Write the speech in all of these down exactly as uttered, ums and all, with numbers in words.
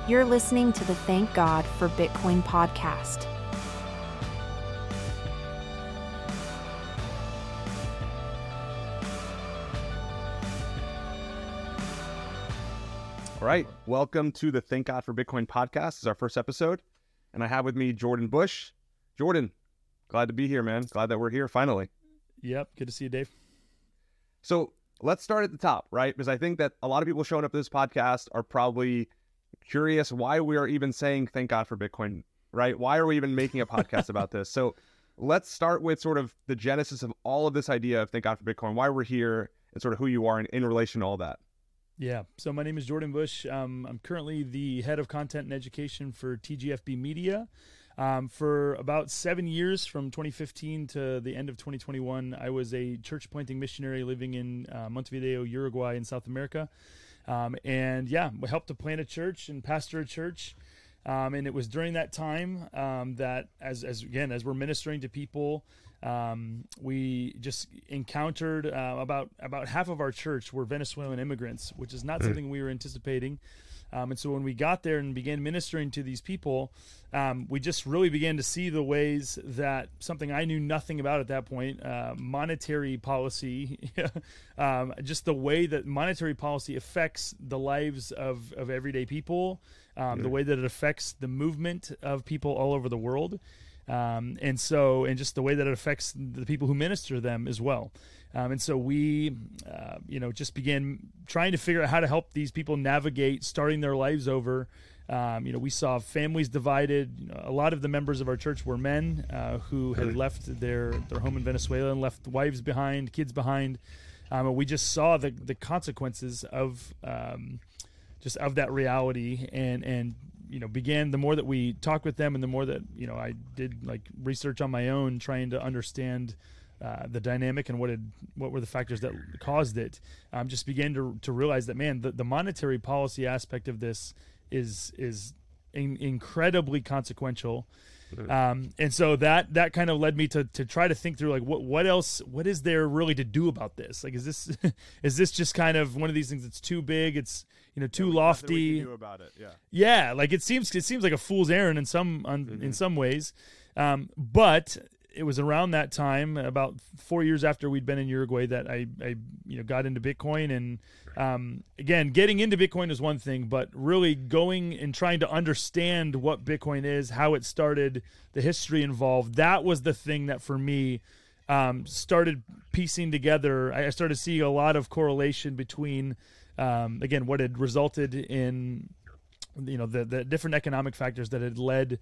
You're listening to the Thank God for Bitcoin podcast. All right, welcome to the Thank God for Bitcoin podcast. This is our first episode, and I have with me Jordan Bush. Jordan, glad to be here, man. Glad that we're here finally. Yep, good to see you, Dave. So let's start at the top, right? Because I think that a lot of people showing up to this podcast are probably curious why we are even saying Thank God for Bitcoin, right? Why are we even making a podcast about this? So let's start with sort of the genesis of all of this idea of Thank God for Bitcoin, why we're here, and sort of who you are in, in relation to all that. Yeah, so my name is Jordan Bush. Um, I'm currently the head of content and education for T G F B Media. Um, for about seven years, from twenty fifteen to the end of twenty twenty-one, I was a church planting missionary living in uh, Montevideo, Uruguay in South America. Um, and yeah, we helped to plant a church and pastor a church. Um, and it was during that time um, that, as, as again, as we're ministering to people, um, we just encountered uh, about about half of our church were Venezuelan immigrants, which is not something we were anticipating. Um, and so when we got there and began ministering to these people, um, we just really began to see the ways that something I knew nothing about at that point, uh, monetary policy, um, just the way that monetary policy affects the lives of, of everyday people, um, yeah. the way that it affects the movement of people all over the world. Um, and so, and just the way that it affects the people who minister them as well. Um, and so we, uh, you know, just began trying to figure out how to help these people navigate starting their lives over. Um, you know, we saw families divided. You know, a lot of the members of our church were men uh, who had left their, their home in Venezuela and left wives behind, kids behind. Um, and we just saw the the consequences of um, just of that reality, and and you know, began the more that we talked with them, and the more that you know I did like research on my own, trying to understand Uh, the dynamic and what had, what were the factors that caused it, um, just began to to realize that, man, the, the monetary policy aspect of this is is in, incredibly consequential. Um, and so that that kind of led me to to try to think through, like, what what else, what is there really to do about this? Like, is this is this just kind of one of these things that's too big? It's, you know, too yeah, lofty. We can do about it. Yeah. Yeah. Like it seems, it seems like a fool's errand in some, on, mm-hmm. in some ways. Um, but it was around that time, about four years after we'd been in Uruguay, that I, I you know, got into Bitcoin. And um, again, getting into Bitcoin is one thing, but really going and trying to understand what Bitcoin is, how it started, the history involved, that was the thing that for me um, started piecing together. I started seeing a lot of correlation between, um, again, what had resulted in, you know, the, the different economic factors that had led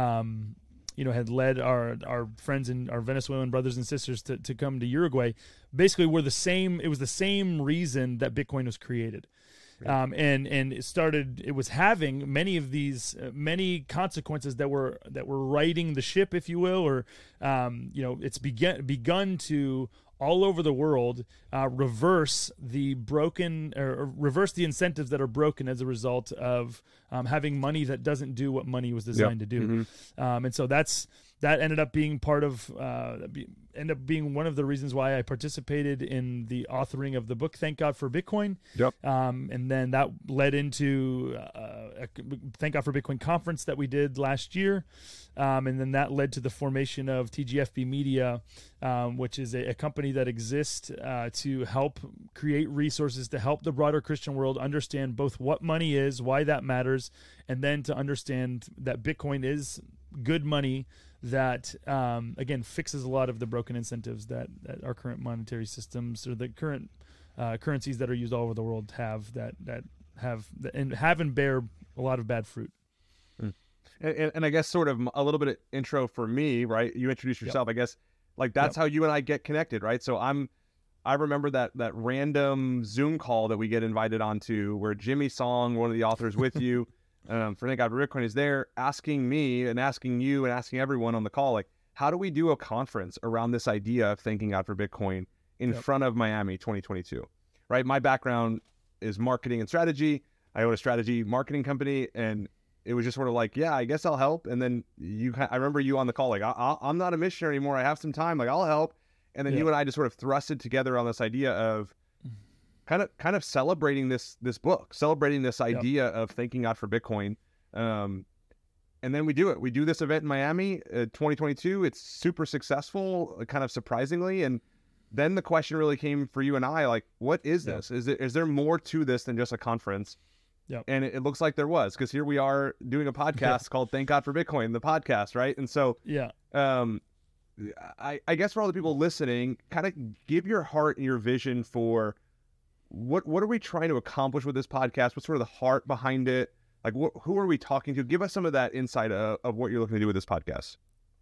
um you know, had led our, our friends and our Venezuelan brothers and sisters to, to come to Uruguay, basically were the same. It was the same reason that Bitcoin was created. Right. Um, and, and it started, it was having many of these, uh, many consequences that were, that were righting the ship, if you will, or, um, you know, it's begun, begun to all over the world, uh, reverse the broken or reverse the incentives that are broken as a result of um, having money that doesn't do what money was designed yep. to do. Mm-hmm. Um, and so that's, that ended up being part of, uh, be, ended up being one of the reasons why I participated in the authoring of the book, Thank God for Bitcoin. Yep. Um, and then that led into uh, a Thank God for Bitcoin conference that we did last year. Um, and then that led to the formation of T G F B Media, um, which is a, a company that exists uh, to help create resources to help the broader Christian world understand both what money is, why that matters, and then to understand that Bitcoin is good money that, um, again, fixes a lot of the broken incentives that, that our current monetary systems or the current uh, currencies that are used all over the world have that that have and have and bear a lot of bad fruit. And, and I guess sort of a little bit of intro for me, right? You introduce yourself, yep. I guess, like that's yep. how you and I get connected, right? So I'm, I remember that that random Zoom call that we get invited onto where Jimmy Song, one of the authors with you, um, for Thank God for Bitcoin, is there asking me and asking you and asking everyone on the call, like, how do we do a conference around this idea of Thanking God for Bitcoin in yep. front of Miami twenty twenty-two, right? My background is marketing and strategy. I own a strategy marketing company, and it was just sort of like, yeah, I guess I'll help. And then you, I remember you on the call, like, I, I, I'm not a missionary anymore. I have some time. Like, I'll help. And then yeah. you and I just sort of thrusted together on this idea of kind of, kind of celebrating this, this book, celebrating this idea yep. of Thanking God for Bitcoin. Um, and then we do it. We do this event in Miami, uh, twenty twenty-two. It's super successful, uh, kind of surprisingly. And then the question really came for you and I, like, what is Yeah. this? Is it, is there more to this than just a conference? Yep. And it, it looks like there was, because here we are doing a podcast yeah. called Thank God for Bitcoin, the podcast, right? And so, yeah, um, I, I guess for all the people listening, kind of give your heart and your vision for what what are we trying to accomplish with this podcast? What's sort of the heart behind it? Like, wh- who are we talking to? Give us some of that insight of, of what you're looking to do with this podcast.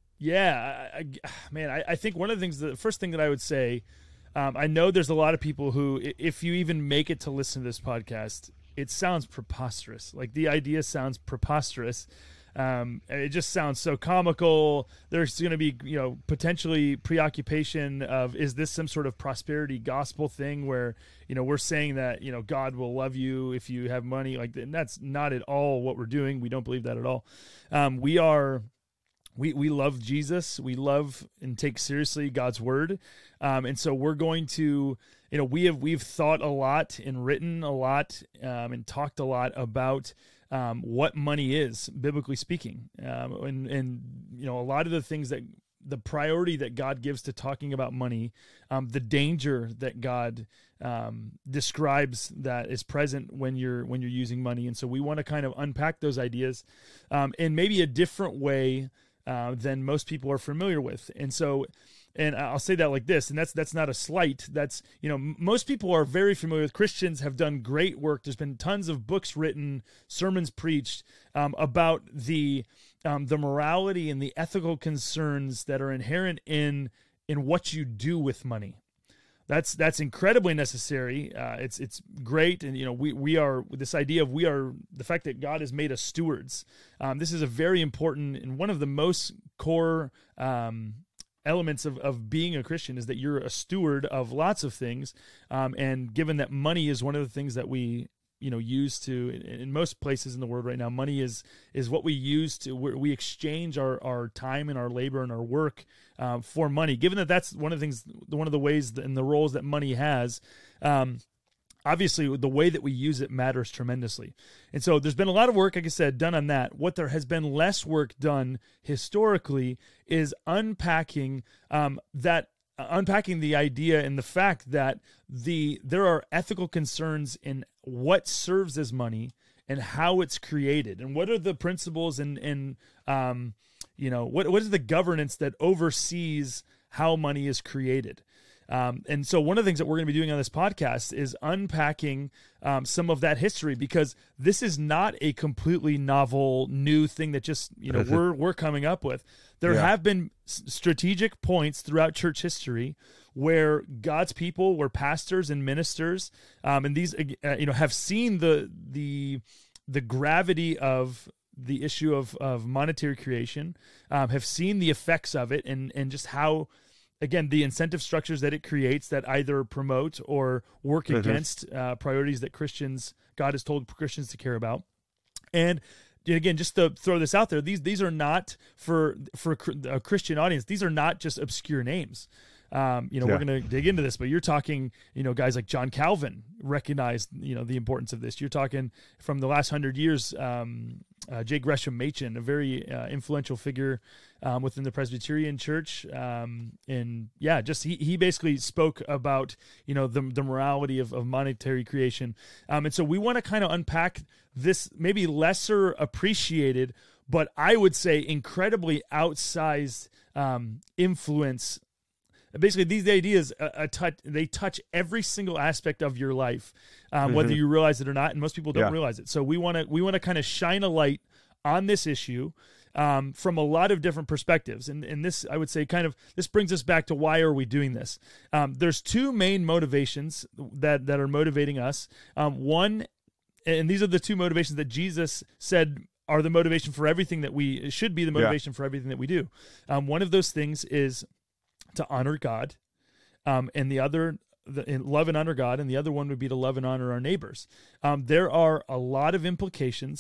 Yeah, I, I, man, I, I think one of the things, the first thing that I would say, um, I know there's a lot of people who, if you even make it to listen to this podcast, it sounds preposterous. Like, the idea sounds preposterous. Um, it just sounds so comical. There's going to be, you know, potentially preoccupation of, is this some sort of prosperity gospel thing where, you know, we're saying that, you know, God will love you if you have money. Like, and that's not at all what we're doing. We don't believe that at all. Um, we are, we, we love Jesus. We love and take seriously God's word. Um, and so we're going to, you know, we have, we've thought a lot and written a lot, um, and talked a lot about, Um, what money is, biblically speaking, um, and and you know, a lot of the things that the priority that God gives to talking about money, um, the danger that God um, describes that is present when you're when you're using money, and so we want to kind of unpack those ideas um, in maybe a different way uh, than most people are familiar with, and so. And I'll say that like this, and that's that's not a slight. That's, you know, most people are very familiar with, Christians have done great work. There's been tons of books written, sermons preached um, about the um, the morality and the ethical concerns that are inherent in in what you do with money. That's that's incredibly necessary. Uh, it's it's great, and you know we we are this idea of we are the fact that God has made us stewards. Um, this is a very important and one of the most core Um, elements of, of being a Christian, is that you're a steward of lots of things. Um, and given that money is one of the things that we, you know, use to, in, in most places in the world right now, money is, is what we use to, we exchange our, our time and our labor and our work um, for money. Given that that's one of the things, one of the ways and the roles that money has, um, obviously, the way that we use it matters tremendously. And so there's been a lot of work, like I said, done on that. What there has been less work done historically is unpacking um, that, uh, unpacking the idea and the fact that the there are ethical concerns in what serves as money and how it's created, and what are the principles and and um, you know what what is the governance that oversees how money is created. Um, and so one of the things that we're going to be doing on this podcast is unpacking um, some of that history, because this is not a completely novel, new thing that just, you know, we're we're coming up with. There yeah. have been s- strategic points throughout church history where God's people, where pastors and ministers, um, and these, uh, you know, have seen the the the gravity of the issue of of monetary creation, um, have seen the effects of it, and and just how, again, the incentive structures that it creates that either promote or work mm-hmm. against uh, priorities that Christians, God has told Christians to care about. And again, just to throw this out there, these these are not for for a Christian audience. These are not just obscure names. Um, you know, yeah. we're going to dig into this, but you're talking, you know, guys like John Calvin recognized, you know, the importance of this. You're talking from the last hundred years, um, uh, J. Gresham Machen, a very uh, influential figure um, within the Presbyterian Church. Um, and yeah, just he, he basically spoke about, you know, the, the morality of, of monetary creation. Um, and so we want to kind of unpack this maybe lesser appreciated, but I would say incredibly outsized um, influence. Basically, these ideas uh, uh, touch, they touch every single aspect of your life, um, mm-hmm. whether you realize it or not, and most people don't yeah. realize it. So we want to we want to kind of shine a light on this issue um, from a lot of different perspectives. And and this, I would say, kind of this brings us back to why are we doing this? Um, there's two main motivations that that are motivating us. Um, one, and these are the two motivations that Jesus said are the motivation for everything that we should be the motivation yeah. for everything that we do. Um, one of those things is to honor God, um, and the other, the, in love and honor God, and the other one would be to love and honor our neighbors. Um, there are a lot of implications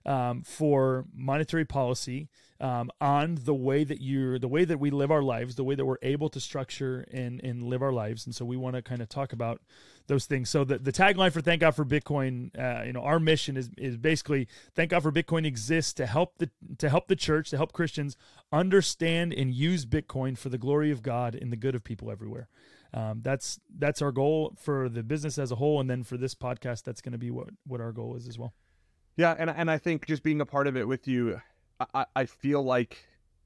um, for monetary policy um, on the way that you're, the way that we live our lives, the way that we're able to structure and, and live our lives. And so we want to kind of talk about those things. So the, the tagline for Thank God for Bitcoin, uh, you know, our mission is is basically Thank God for Bitcoin exists to help the to help the church, to help Christians understand and use Bitcoin for the glory of God and the good of people everywhere. Um, that's that's our goal for the business as a whole, and then for this podcast, that's going to be what what our goal is as well. Yeah, and and I think just being a part of it with you, I, I feel like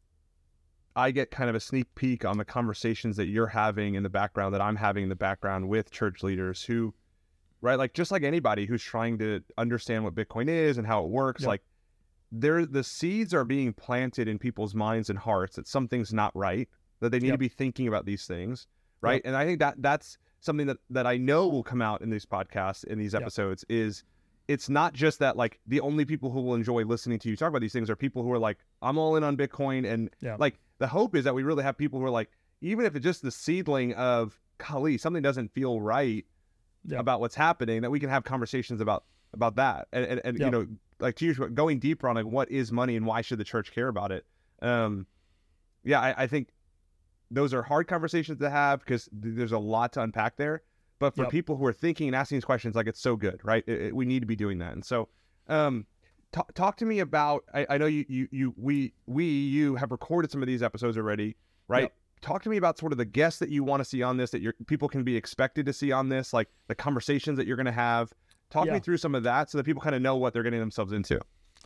I get kind of a sneak peek on the conversations that you're having in the background, that I'm having in the background with church leaders who, right, like just like anybody who's trying to understand what Bitcoin is and how it works, yep. like there, the seeds are being planted in people's minds and hearts that something's not right, that they need yep. to be thinking about these things, right? Yep. And I think that that's something that, that I know will come out in these podcasts, in these episodes, yep. is it's not just that like the only people who will enjoy listening to you talk about these things are people who are like, I'm all in on Bitcoin. And yeah. like the hope is that we really have people who are like, even if it's just the seedling of, golly, something doesn't feel right yeah. about what's happening, that we can have conversations about, about that. And, and, and yeah. you know, like to you, going deeper on like, what is money and why should the church care about it? Um, yeah, I, I think those are hard conversations to have because th- there's a lot to unpack there. But for yep. people who are thinking and asking these questions, like it's so good, right? It, it, we need to be doing that. And so, um, t- talk to me about. I, I know you, you, you, we, we, you have recorded some of these episodes already, right? Yep. Talk to me about sort of the guests that you want to see on this, that your people can be expected to see on this, like the conversations that you're going to have. Talk yeah. me through some of that so that people kind of know what they're getting themselves into.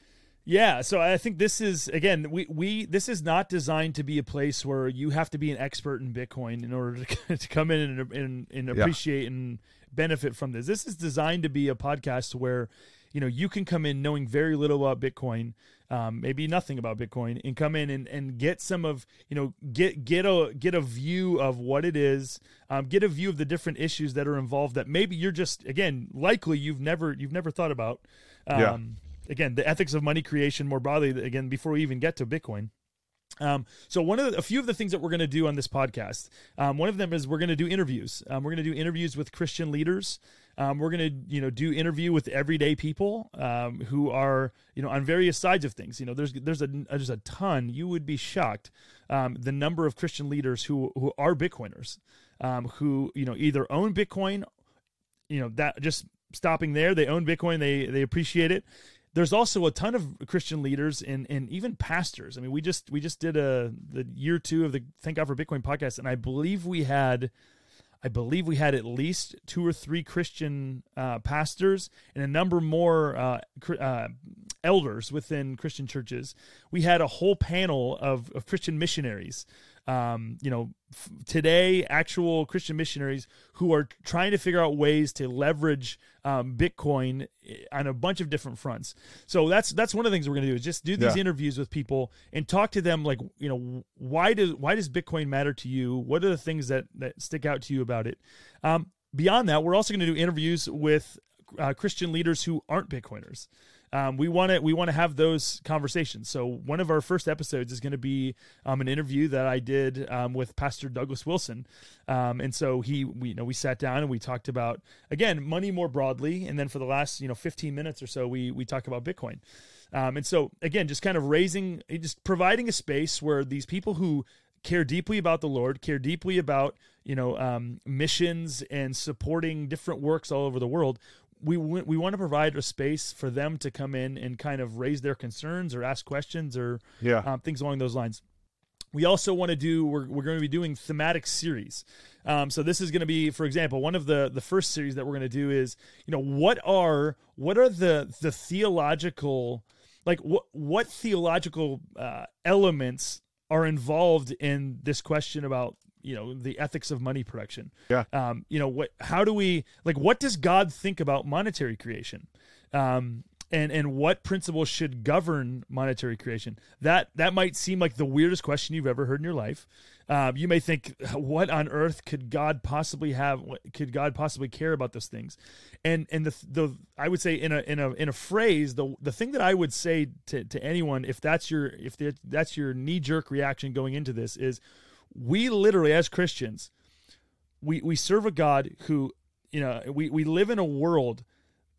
Yeah, so I think this is, again, we, we this is not designed to be a place where you have to be an expert in Bitcoin in order to, to come in and, and, and appreciate yeah. and benefit from this. This is designed to be a podcast where, you know, you can come in knowing very little about Bitcoin, um, maybe nothing about Bitcoin, and come in and, and get some of, you know, get get a get a view of what it is, um, get a view of the different issues that are involved that maybe you're just, again, likely you've never you've never thought about. Um, yeah. Again, the ethics of money creation more broadly, again, before we even get to Bitcoin. Um, so one of the, a few of the things that we're going to do on this podcast, um, one of them is we're going to do interviews. Um, we're going to do interviews with Christian leaders. Um, we're going to, you know, do interview with everyday people um, who are, you know, on various sides of things. You know, there's there's a there's a ton. You would be shocked um, the number of Christian leaders who who are Bitcoiners, um, who you know either own Bitcoin, you know that just stopping there, they own Bitcoin, they they appreciate it. There's also a ton of Christian leaders and, and even pastors. I mean, we just we just did a the year two of the Thank God for Bitcoin podcast, and I believe we had, I believe we had at least two or three Christian uh, pastors and a number more uh, uh, elders within Christian churches. We had a whole panel of, of Christian missionaries. Um, you know, f- today, actual Christian missionaries who are trying to figure out ways to leverage um, Bitcoin on a bunch of different fronts. So that's that's one of the things we're going to do is just do these yeah. interviews with people and talk to them. Like, you know, why does why does Bitcoin matter to you? What are the things that that stick out to you about it? Um, beyond that, we're also going to do interviews with uh, Christian leaders who aren't Bitcoiners. Um, we want to we want to have those conversations. So one of our first episodes is going to be um, an interview that I did um, with Pastor Douglas Wilson, um, and so he we you know we sat down and we talked about, again, money more broadly, and then for the last you know fifteen minutes or so we we talk about Bitcoin, um, and so again just kind of raising just providing a space where these people who care deeply about the Lord, care deeply about you know um, missions and supporting different works all over the world. We we want to provide a space for them to come in and kind of raise their concerns or ask questions or yeah. um, things along those lines. We also want to do, we're, we're going to be doing thematic series. Um, so this is going to be, for example, one of the, the first series that we're going to do is, you know, what are, what are the, the theological, like what, what theological uh, elements are involved in this question about, you know, the ethics of money production. Yeah. Um, you know, what, how do we, like, what does God think about monetary creation? Um, and, and what principles should govern monetary creation? That, that might seem like the weirdest question you've ever heard in your life. Um, you may think, what on earth could God possibly have? What, could God possibly care about those things? And, and the, the, I would say in a, in a, in a phrase, the, the thing that I would say to, to anyone, if that's your, if that's your knee jerk reaction going into this is, we literally, as Christians, we, we serve a God who, you know, we, we live in a world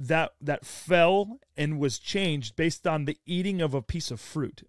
that that fell and was changed based on the eating of a piece of fruit.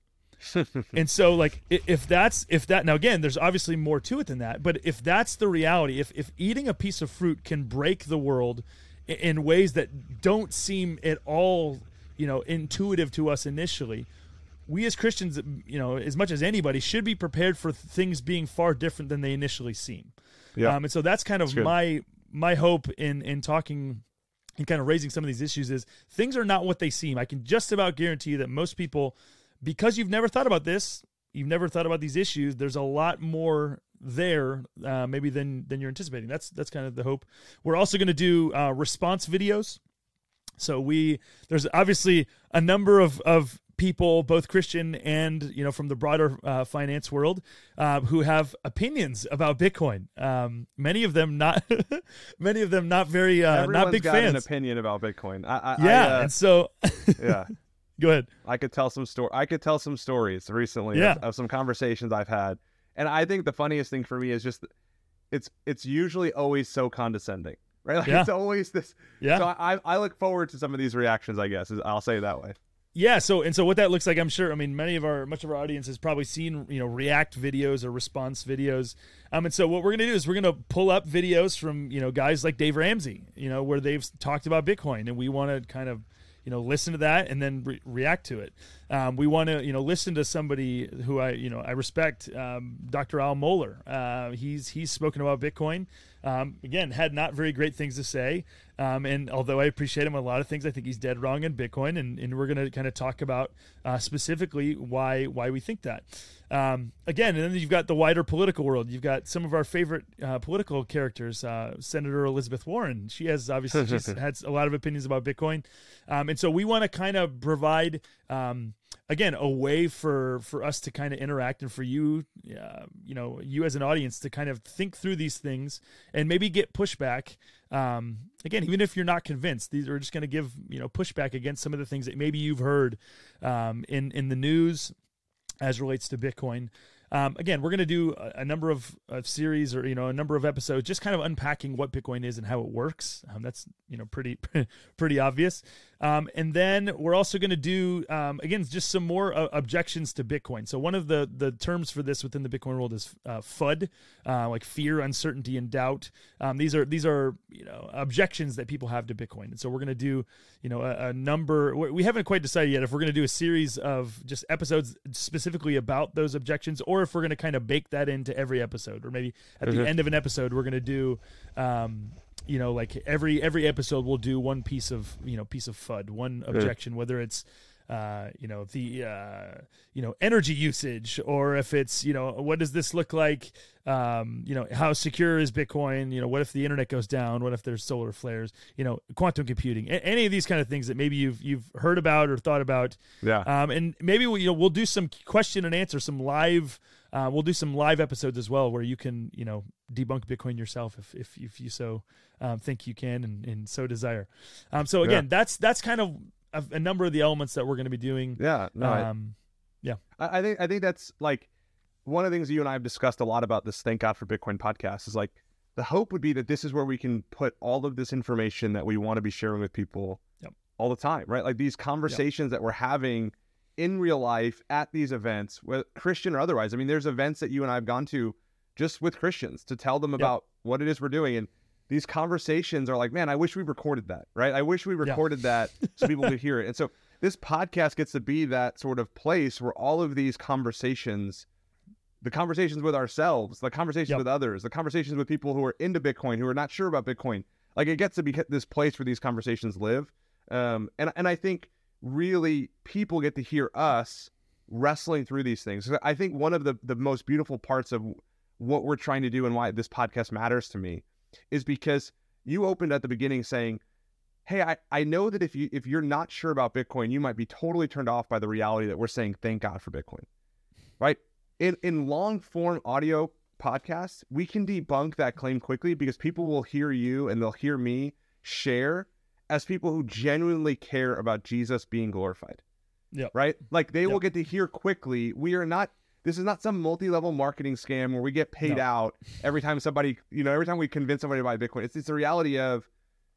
And so like if that's if that now again there's obviously more to it than that, but if that's the reality, if if eating a piece of fruit can break the world in, in ways that don't seem at all, you know, intuitive to us initially, we as Christians, you know, as much as anybody, should be prepared for things being far different than they initially seem. Yeah. Um, and so that's kind of my my hope in in talking and kind of raising some of these issues is things are not what they seem. I can just about guarantee you that most people, because you've never thought about this, you've never thought about these issues, there's a lot more there uh, maybe than than you're anticipating. That's that's kind of the hope. We're also going to do uh, response videos. So we there's obviously a number of of people, both Christian and, you know, from the broader uh, finance world, uh, who have opinions about Bitcoin. Um, many of them not, many of them not very, uh, not big got fans. An opinion about Bitcoin. I, I, yeah, I, uh, and so, yeah, go ahead. I could tell some story. I could tell some stories recently yeah. of, of some conversations I've had, and I think the funniest thing for me is just it's it's usually always so condescending, right? Like, yeah. It's always this. Yeah. So I I look forward to some of these reactions. I guess I'll say it that way. Yeah, so and so what that looks like, I'm sure, I mean, many of our, much of our audience has probably seen, you know, react videos or response videos. Um, and so what we're going to do is we're going to pull up videos from, you know, guys like Dave Ramsey, you know, where they've talked about Bitcoin, and we want to kind of, you know, listen to that and then re- react to it. Um, we want to, you know, listen to somebody who I, you know, I respect, um, Doctor Al Mohler. Uh, he's, he's spoken about Bitcoin. Um, again, had not very great things to say. Um, and although I appreciate him on a lot of things, I think he's dead wrong in Bitcoin. And, and we're going to kind of talk about uh, specifically why why we think that. Um, again, and then you've got the wider political world. You've got some of our favorite uh, political characters, uh, Senator Elizabeth Warren. She has obviously she's had a lot of opinions about Bitcoin. Um, and so we want to kind of provide, um, again, a way for, for us to kind of interact and for you, uh, you know, you as an audience to kind of think through these things and maybe get pushback. Um, again, even if you're not convinced, these are just going to give, you know, pushback against some of the things that maybe you've heard um, in, in the news as relates to Bitcoin. Um, again, we're going to do a, a number of, of series or, you know, a number of episodes, just kind of unpacking what Bitcoin is and how it works. Um, that's, you know, pretty, pretty obvious. Um, and then we're also going to do, um, again, just some more uh, objections to Bitcoin. So one of the, the terms for this within the Bitcoin world is uh, FUD, uh, like fear, uncertainty, and doubt. Um, these are, these are, you know, objections that people have to Bitcoin. And so we're going to do, you know, a, a number, we haven't quite decided yet if we're going to do a series of just episodes specifically about those objections, or if we're going to kind of bake that into every episode, or maybe at mm-hmm. the end of an episode, we're going to do, um, you know, like every every episode we'll do one piece of, you know, piece of FUD, one objection, whether it's, uh, you know, the, uh, you know, energy usage, or if it's, you know, what does this look like? Um, you know, how secure is Bitcoin? You know, what if the internet goes down? What if there's solar flares? You know, quantum computing, a- any of these kind of things that maybe you've you've heard about or thought about. Yeah. Um, and maybe we, you know, we'll do some question and answer, some live. Uh, we'll do some live episodes as well, where you can, you know, debunk Bitcoin yourself if if, if you so um, think you can and, and so desire. Um, so again, yeah. that's that's kind of a, a number of the elements that we're going to be doing. Yeah. No. Um, I, yeah. I think I think that's like one of the things you and I have discussed a lot about this Thank God for Bitcoin podcast is like the hope would be that this is where we can put all of this information that we want to be sharing with people yep. all the time, right? Like these conversations yep. that we're having in real life at these events, whether Christian or otherwise. I mean, there's events that you and I have gone to just with Christians to tell them about yep. what it is we're doing. And these conversations are like, man, I wish we recorded that, right? I wish we recorded yeah. that so people could hear it. And so this podcast gets to be that sort of place where all of these conversations, the conversations with ourselves, the conversations yep. with others, the conversations with people who are into Bitcoin, who are not sure about Bitcoin, like it gets to be this place where these conversations live. Um, and, and I think really people get to hear us wrestling through these things. I think one of the, the most beautiful parts of what we're trying to do and why this podcast matters to me is because you opened at the beginning saying, hey, I, I know that if you if you're not sure about Bitcoin, you might be totally turned off by the reality that we're saying thank God for Bitcoin, right? In in long form audio podcasts, we can debunk that claim quickly because people will hear you and they'll hear me share as people who genuinely care about Jesus being glorified. Yeah. Right? Like they yep. will get to hear quickly. We are not, this is not some multi-level marketing scam where we get paid no. out every time somebody, you know, every time we convince somebody to buy Bitcoin. It's, it's the reality of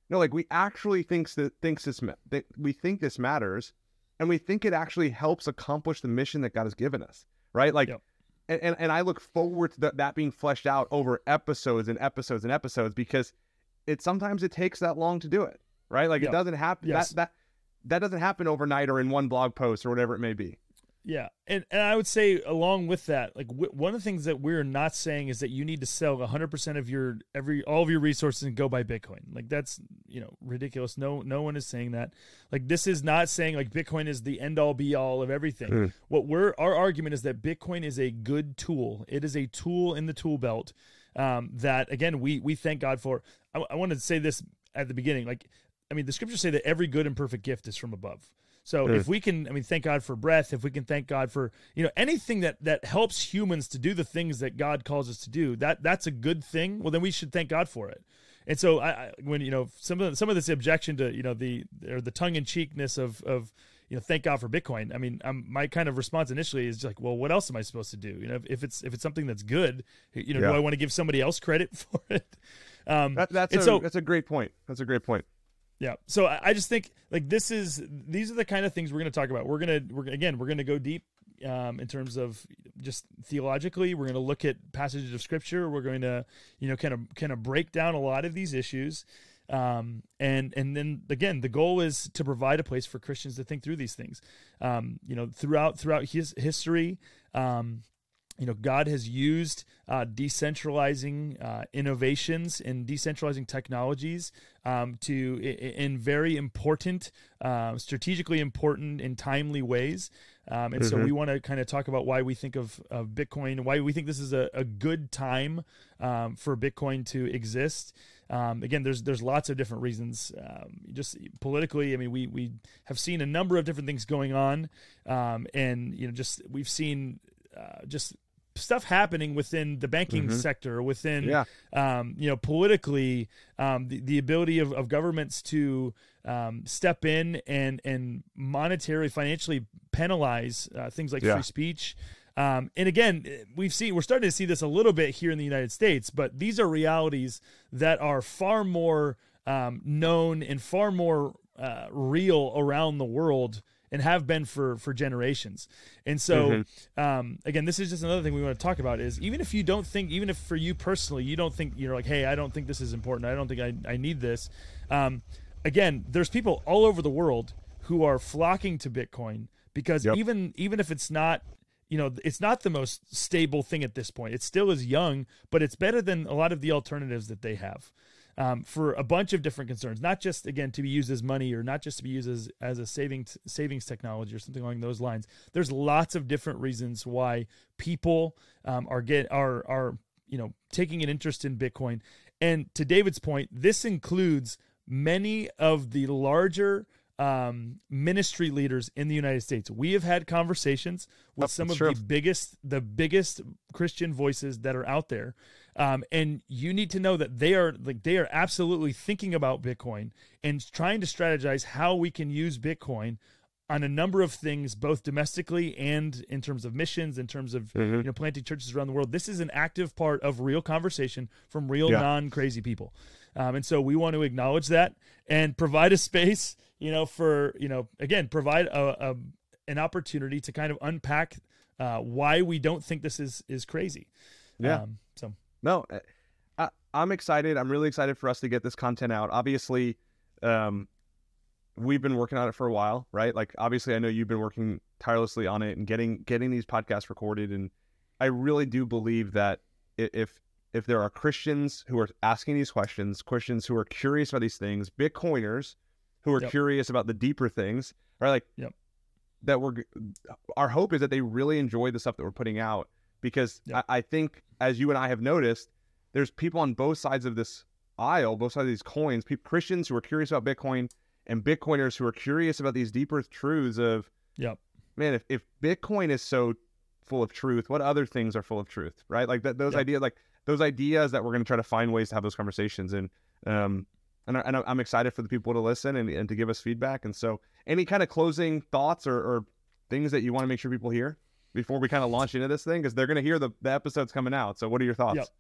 no, like we actually thinks that thinks this ma- that we think this matters, and we think it actually helps accomplish the mission that God has given us, right? Like, Yep. and, and and I look forward to that, that being fleshed out over episodes and episodes and episodes, because it sometimes it takes that long to do it, right? Like Yep. it doesn't happen Yes. that that that doesn't happen overnight or in one blog post or whatever it may be. Yeah, and and I would say along with that, like w- one of the things that we're not saying is that you need to sell one hundred percent of your every all of your resources and go buy Bitcoin. Like that's, you know, ridiculous. No no one is saying that. Like this is not saying like Bitcoin is the end all be all of everything. Mm. What we're our argument is that Bitcoin is a good tool. It is a tool in the tool belt um, that again we we thank God for. I, I wanted to say this at the beginning. Like I mean, the scriptures say that every good and perfect gift is from above. So Mm. if we can, I mean, thank God for breath, if we can thank God for, you know, anything that, that helps humans to do the things that God calls us to do, that that's a good thing. Well, then we should thank God for it. And so I, I when, you know, some of the, some of this objection to, you know, the, or the tongue in cheekness of, of, you know, thank God for Bitcoin. I mean, um, my kind of response initially is like, well, what else am I supposed to do? You know, if, if it's, if it's something that's good, you know, Yeah. do I want to give somebody else credit for it? Um, That, that's and a, so, that's a great point. That's a great point. Yeah. So I I just think like this is these are the kind of things we're going to talk about. We're going to we're again we're going to go deep um, in terms of just theologically. We're going to look at passages of scripture. We're going to you know kind of kind of break down a lot of these issues. Um, and and then again, the goal is to provide a place for Christians to think through these things. Um, you know, throughout throughout his history. Um, You know, God has used uh, decentralizing uh, innovations and decentralizing technologies um, to in, in very important, uh, strategically important and timely ways. Um, and so Mhm. we want to kind of talk about why we think of, of Bitcoin, why we think this is a, a good time um, for Bitcoin to exist. Um, again, there's there's lots of different reasons. Um, just politically, I mean, we we have seen a number of different things going on, um, and you know, just we've seen uh, just stuff happening within the banking Mhm. sector, within, Yeah. um, you know, politically, um, the, the ability of, of governments to um, step in and, and monetarily, financially penalize uh, things like Yeah. free speech. Um, and again, we've seen, we're starting to see this a little bit here in the United States, but these are realities that are far more um, known and far more uh, real around the world and have been for, for generations. And so, Mhm. um, again, this is just another thing we want to talk about is even if you don't think, even if for you personally, you don't think you're like, hey, I don't think this is important. I don't think I, I need this. Um, again, there's people all over the world who are flocking to Bitcoin because Yep. even, even if it's not, you know, it's not the most stable thing at this point, it still is young, but it's better than a lot of the alternatives that they have. Um, for a bunch of different concerns, not just again to be used as money or not just to be used as, as a savings savings technology or something along those lines. There's lots of different reasons why people um, are get are are you know taking an interest in Bitcoin. And to David's point, this includes many of the larger um, ministry leaders in the United States. We have had conversations with Yep, some that's of true. the biggest the biggest Christian voices that are out there. Um, and you need to know that they are like they are absolutely thinking about Bitcoin and trying to strategize how we can use Bitcoin on a number of things, both domestically and in terms of missions, in terms of Mhm. you know planting churches around the world. This is an active part of real conversation from real Yeah. non-crazy people, um, and so we want to acknowledge that and provide a space, you know, for you know again provide a, a an opportunity to kind of unpack uh, why we don't think this is is crazy. Yeah. Um, so. No, I, I'm excited. I'm really excited for us to get this content out. Obviously, um, we've been working on it for a while, right? Like, obviously, I know you've been working tirelessly on it and getting getting these podcasts recorded. And I really do believe that i- if if there are Christians who are asking these questions, Christians who are curious about these things, Bitcoiners who are Yep. curious about the deeper things, right? Like, Yep. that we're our hope is that they really enjoy the stuff that we're putting out. Because Yep. I, I think, as you and I have noticed, there's people on both sides of this aisle, both sides of these coins, people, Christians who are curious about Bitcoin and Bitcoiners who are curious about these deeper truths of, Yep. man, if, if Bitcoin is so full of truth, what other things are full of truth, right? Like that, those Yep. ideas, like those ideas that we're going to try to find ways to have those conversations. And, um, and, I, and I'm excited for the people to listen and, and to give us feedback. And so any kind of closing thoughts or, or things that you want to make sure people hear before we kind of launch into this thing, because they're going to hear the, the episodes coming out. So what are your thoughts? Yep.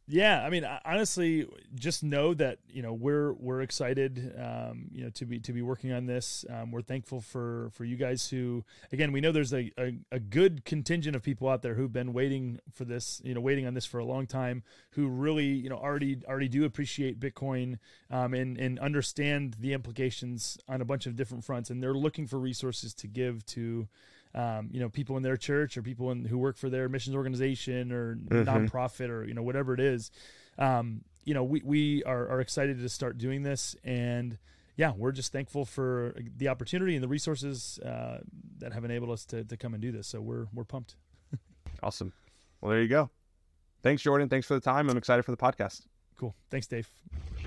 Yeah, I mean, honestly, just know that you know we're we're excited, um, you know, to be to be working on this. Um, we're thankful for for you guys who, again, we know there's a, a a good contingent of people out there who've been waiting for this, you know, waiting on this for a long time, who really, you know, already already do appreciate Bitcoin, um, and and understand the implications on a bunch of different fronts, and they're looking for resources to give to. Um, you know, people in their church or people in, who work for their missions organization or mm-hmm. nonprofit or, you know, whatever it is. Um, you know, we, we are, are excited to start doing this. And yeah, we're just thankful for the opportunity and the resources uh, that have enabled us to, to come and do this. So we're, we're pumped. Awesome. Well, there you go. Thanks, Jordan. Thanks for the time. I'm excited for the podcast. Cool. Thanks, Dave.